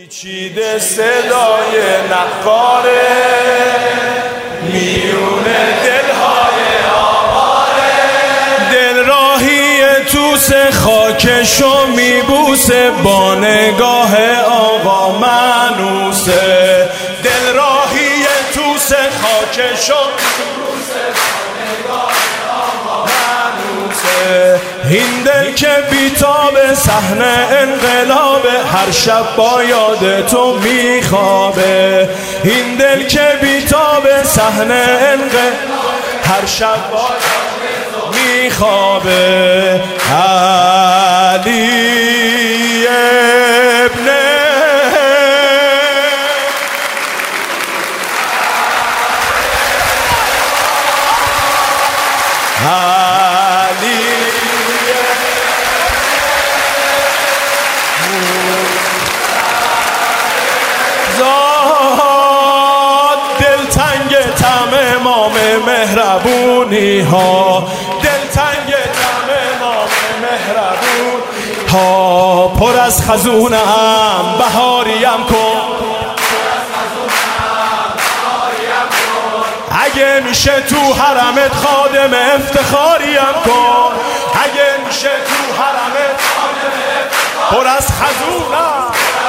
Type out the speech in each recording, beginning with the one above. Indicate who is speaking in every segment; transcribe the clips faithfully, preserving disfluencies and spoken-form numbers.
Speaker 1: پیچیده صدای نقاره میون دلهای آواره، دل راهی توس خاکشو میبوسه با نگاه آقا منوسه. دل راهی توس خاکشو میبوسه با نگاه آقا منوسه. این دل که بیتاب صحنه انقلابه، هر شب با یاد تو میخوابه. این دل که بیتاب صحنه انقلابه، هر شب با یاد تو میخوابه. علی ابن علی زاد، دلتنگ طعم امام مهربونی ها، دلتنگ طعم امام مهربون ها. پر از خزونم بهاریم کن، اگه میشه تو حرمت خادم افتخاریم کن، اگه میشه تو حرمت خادم افتخاریم. پر از خزونم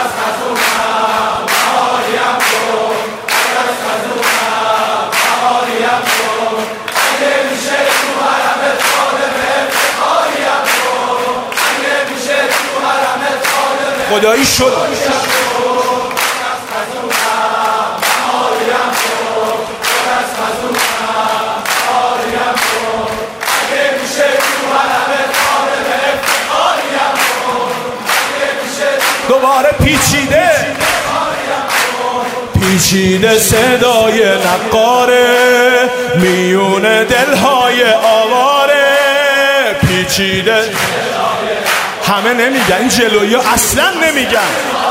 Speaker 1: بهاریم کن، پر از خزونم بهاریم کن، اگه میشه تو حرمت خادم افتخاریم کن، اگه میشه تو حرمت خادم خدایی شد. دوباره پیچیده پیچیده صدای نقاره میون دلهای آواره. پیچیده همه نمیگن، جلوی اصلا نمیگن.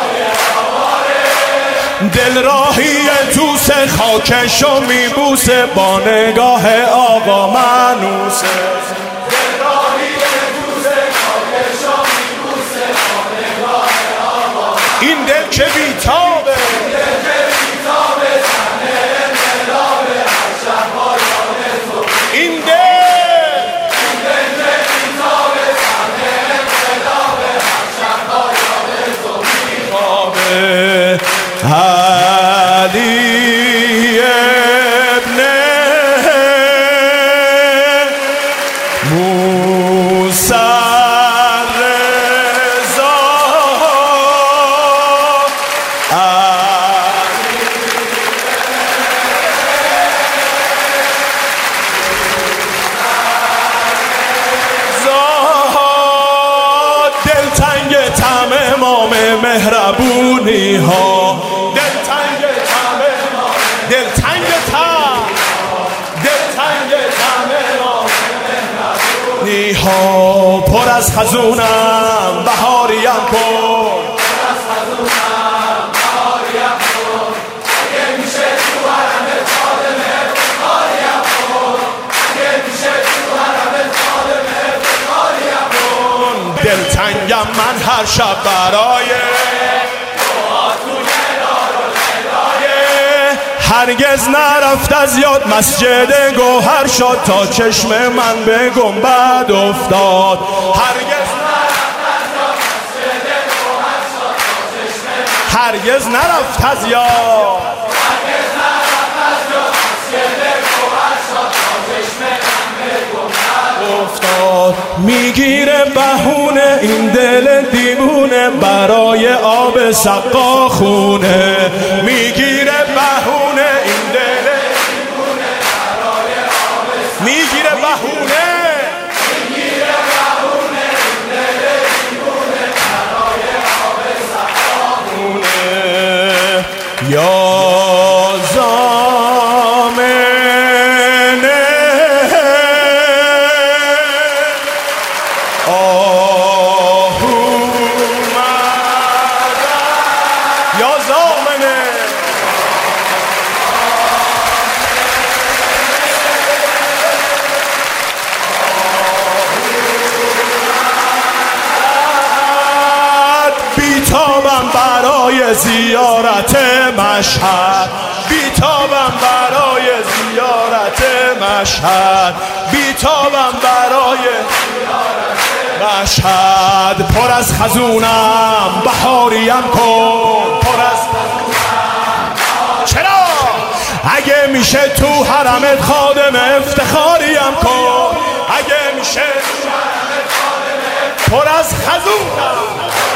Speaker 1: دل راهی توس خاکشو میبوسه با نگاه آقا منوسه. این دل که بیتابه، این دل علی ابن موسی مهربونی ها، دلتنگ طعم دلتنگ طعم دلتنگ طعم مهربونی ها. پر از خزونم بهاریم کن، پر از خزونم بهاریم کن، اگه میشه تو حرمت خادم افتخاریم کن، اگه میشه تو حرمت خادم افتخاریم کن. دلتنگم من هر شب برای هرگز نرفت از یاد مسجد گوهر شد تا چشم من به گنبد افتاد. هرگز نرفت از یاد مسجد گوهر شد تا چشم من هرگز نرفت از یاد هرگز نرفت از یاد مسجد گوهر شد تا چشم من به گنبد افتاد. میگیره بهونه این دل دیوونه برای آب سقا خونه، میگیره بهونه این دل دیوونه برای آب سقا، میگیره بهونه میگیره بهونه این دل دیوونه برای آب سقا خونه. یا زامنه برای زیارت مشهد، بیتابم برای زیارت مشهد، بیتابم برای مشهد. پر از خزونم بهاریم کن، پر از چرا؟ اگه میشه تو حرمت خادم افتخاریم کن، اگه میشه پر از خزونم